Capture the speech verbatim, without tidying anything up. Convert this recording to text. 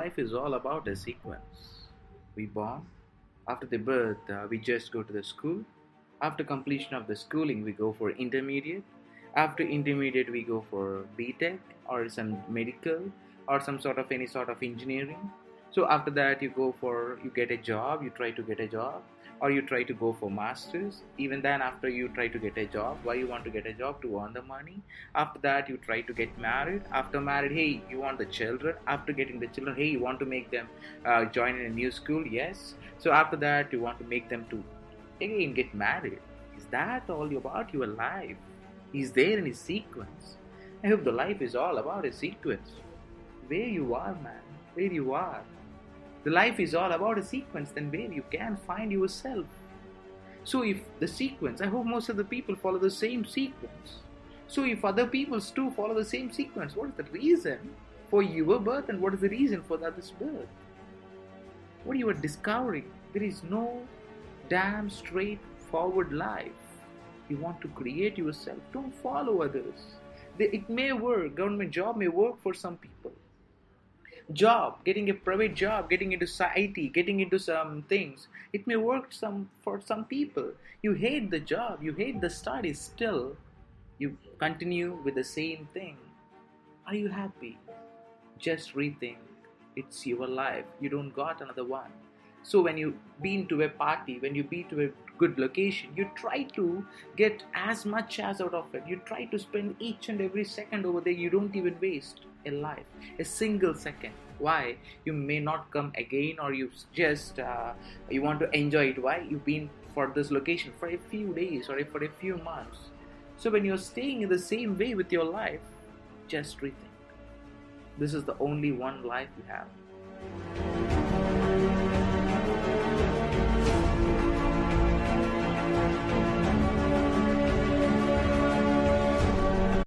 life is all about a sequence. We born. After the birth, uh, we just go to the school. After completion of the schooling, we go for intermediate. After intermediate, we go for B Tech or some medical or some sort of any sort of engineering. So after that, you go for you get a job. You try to get a job, or you try to go for masters. Even then, after you try to get a job, why you want to get a job? To earn the money. After that, you try to get married. After married, hey, you want the children. After getting the children, hey, you want to make them uh, join in a new school. Yes. So after that, you want to make them to again get married. Is that all about your life? Is there any sequence? I hope the life is all about a sequence. Where you are, man, where you are. The life is all about a sequence, then where you can find yourself. So if the sequence, I hope most of the people follow the same sequence. So if other peoples too follow the same sequence, what is the reason for your birth and what is the reason for the other's birth? What you are discovering, there is no damn straightforward life. You want to create yourself. Don't follow others. It may work. Government job may work for some people. Job, getting a private job, getting into I T, getting into some things, it may work some for some people. You hate the job, you hate the studies, still you continue with the same thing. Are you happy? Just rethink. It's your life. You don't got another one. So when you been to a party, when you be to a good location, you try to get as much as out of it. You try to spend each and every second over there. You don't even waste a life, a single second. Why? You may not come again, or you just uh, you want to enjoy it. Why? You've been for this location for a few days or for a few months. So when you're staying in the same way with your life, just rethink. This is the only one life you have.